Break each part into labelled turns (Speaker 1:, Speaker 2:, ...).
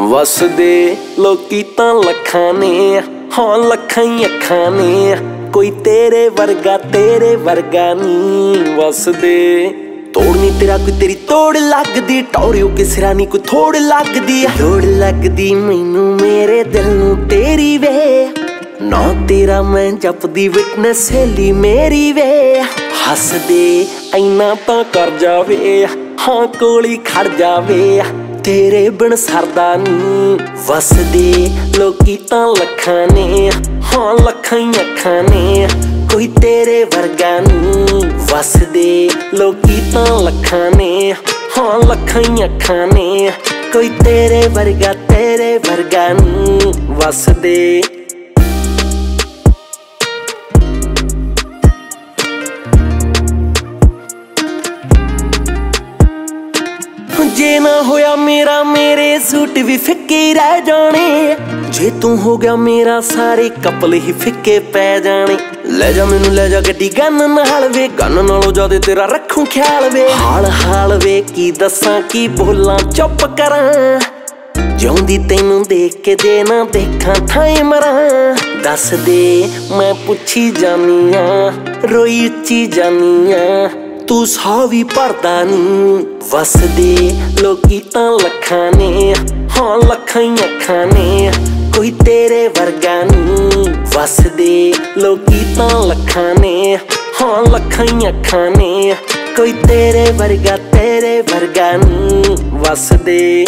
Speaker 1: ਵਸਦੇ ਲੋਕੀ ਤਾਂ ਲੱਖਾਂ ਨੇ, ਹਾਂ ਲੱਖਾਂ ਹੀ ਅੱਖਾਂ ਨੇ, ਕੋਈ ਤੇਰੇ ਵਰਗਾ ਨੀ ਵਸਦੇ। ਤੋੜ ਨੀ ਤੇਰਾ ਕੋਈ ਤੇਰੀ ਤੋੜ ਲੱਗਦੀ, ਟੌਰਿਓ ਕੇ ਸਿਰਾਂ ਨੀ ਕੋਈ ਥੋੜ ਲੱਗਦੀ, ਲੋੜ ਲੱਗਦੀ ਮੈਨੂੰ ਮੇਰੇ ਦਿਲ ਨੂੰ ਤੇਰੀ ਵੇ। ਨਾ ਤੇਰਾ ਮੈਂ ਜਪਦੀ ਵਿਟਨੈਸ ਸਹੇਲੀ ਮੇਰੀ ਵੇ। ਹੱਸਦੇ ਐਨਾ ਤਾਂ ਕਰ ਜਾਵੇ, ਹਾਂ ਕੋਲੀ ਖੜ ਜਾਵੇ, ਤੇਰੇ ਬਿਨ ਸਰਦਾ ਨੀ ਵਸਦੇ ਲੋਕੀ ਤਾਂ ਲੱਖਾਂ ਨੇ, ਹਾਂ ਲੱਖਾਂ ਹੀ ਅੱਖਾਂ ਨੇ, ਕੋਈ ਤੇਰੇ ਵਰਗਾ ਨੀ ਵਸਦੇ ਲੋਕੀ ਤਾਂ ਲੱਖਾਂ ਨੇ, ਹਾਂ ਲੱਖਾਂ ਹੀ ਅੱਖਾਂ ਨੇ, ਕੋਈ ਤੇਰੇ ਵਰਗਾ ਨੀ ਵਸਦੇ। ਜੇ ਨਾ ਹੋਇਆ ਮੇਰਾ ਮੇਰੇ ਸੂਟ ਵੀ ਫਿੱਕੇ ਰਹਿ ਜਾਣੇ, ਜੇ ਤੂੰ ਹੋ ਗਿਆ ਮੇਰਾ ਸਾਰੇ ਕਪਲ ਹੀ ਫਿੱਕੇ ਪੈ ਜਾਣੇ। ਲੈ ਜਾ ਮੈਨੂੰ ਲੈ ਜਾ ਗੱਡੀ ਗਨ ਨਾਲ ਵੇ, ਗਨ ਨਾਲੋਂ ਜ਼ਿਆਦਾ ਤੇਰਾ ਰੱਖੂ ਖਿਆਲ ਵੇ। ਹਾਲ ਵੇ ਕੀ ਦੱਸਾਂ ਕੀ ਬੋਲਾਂ ਚੁੱਪ ਕਰਾਂ, ਜਿਉਂਦੀ ਤੈਨੂੰ ਦੇਖ ਕੇ ਜੇ ਨਾ ਦੇਖਾਂ ਥਾਂ ਮਰਾਂ। ਦੱਸ ਦੇ ਮੈਂ ਪੁੱਛੀ ਜਾਨੀ ਆ, ਰੋਈ ਉੱਚੀ ਜਾਨੀ ਆ, ਤੂੰ ਸਾਹ ਵੀ ਭਰਦਾ ਨੀ ਵਸਦੇ ਲੋਕੀ ਤਾਂ ਲੱਖਾਂ ਨੇ, ਹਾਂ ਲੱਖਾਂ ਹੀ ਅੱਖਾਂ ਨੇ, ਕੋਈ ਤੇਰੇ ਵਰਗਾ ਨੀ ਵਸਦੇ ਲੋਕੀ ਤਾਂ ਲੱਖਾਂ ਨੇ, ਹਾਂ ਲੱਖਾਂ ਹੀ ਅੱਖਾਂ ਨੇ, ਕੋਈ ਤੇਰੇ ਵਰਗਾ ਨੀ ਵਸਦੇ।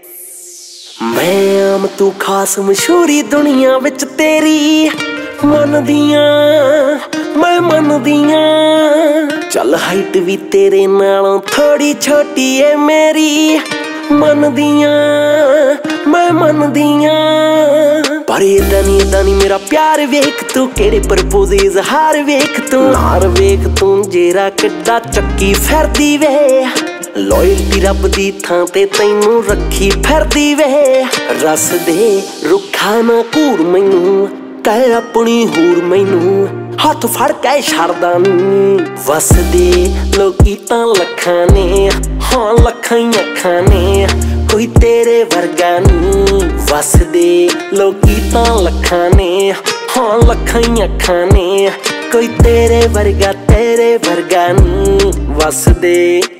Speaker 1: ਮੈਂ ਆਮ ਤੂੰ ਖਾਸ ਮਸ਼ਹੂਰੀ ਦੁਨੀਆ ਵਿੱਚ ਤੇਰੀ, ਮੰਨਦੀਆਂ ਮੈਂ ਮੰਨਦੀਆਂ, ਚੱਲ ਹਾਈਟ ਵੀ ਤੇਰੇ ਨਾਲੋਂ ਥੋੜੀ ਛੋਟੀ ਏ ਮੇਰੀ, ਮੰਨਦੀਆਂ ਮੈਂ ਮੰਨਦੀਆਂ। ਪਰ ਏਦਾਂ ਨੀ ਮੇਰਾ ਪਿਆਰ ਵੇਖ ਤੂੰ, ਕਿਹੜੇ ਪ੍ਰਪੋਜ਼ ਇਜ਼ਹਾਰ ਵੇਖ ਤੂੰ, ਨਾਰ ਵੇਖ ਤੂੰ ਜੇਰਾ ਕਿੱਡਾ ਚੱਕੀ ਫਿਰਦੀ ਵੇ। ਲੋਇਲਟੀ ਰੱਬ ਦੀ ਥਾਂ ਤੇ ਤੈਨੂੰ ਰੱਖੀ ਫਿਰਦੀ ਵੇ। ਰਸ ਦੇ ਰੁੱਖਾ ਨਾ ਘੂਰ ਮੈਨੂੰ, ਕਹਿ ਆਪਣੀ ਹੂਰ ਮੈਨੂੰ, ਹੱਥ ਫੜ ਕੇ ਛੱਡਦਾ ਨੀ ਵਸਦੇ ਲੋਕੀ ਤਾਂ ਲੱਖਾਂ ਨੇ, ਹਾਂ ਲੱਖਾਂ ਹੀ ਅੱਖਾਂ ਨੇ, ਕੋਈ ਤੇਰੇ ਵਰਗਾ ਨੀ ਵਸਦੇ ਲੋਕੀ ਤਾਂ ਲੱਖਾਂ ਨੇ, ਹਾਂ ਲੱਖਾਂ ਹੀ ਅੱਖਾਂ ਨੇ, ਕੋਈ ਤੇਰੇ ਵਰਗਾ ਨੀ ਵਸਦੇ।